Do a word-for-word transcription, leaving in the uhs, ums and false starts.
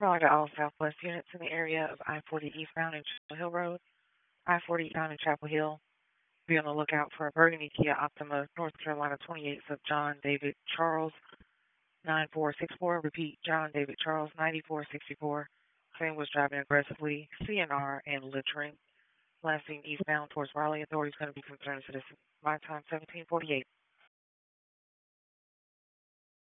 Raleigh to all Southwest units in the area of I forty eastbound and Chapel Hill Road, I forty eastbound in Chapel Hill. Be on the lookout for a burgundy Kia Optima, North Carolina twenty-eighth of John David Charles, nine four six four. Repeat, John David Charles, ninety-four sixty-four. Claim was driving aggressively, C N R and littering. Last seen eastbound towards Raleigh. Authorities going to be concerned citizens. My time seventeen forty-eight.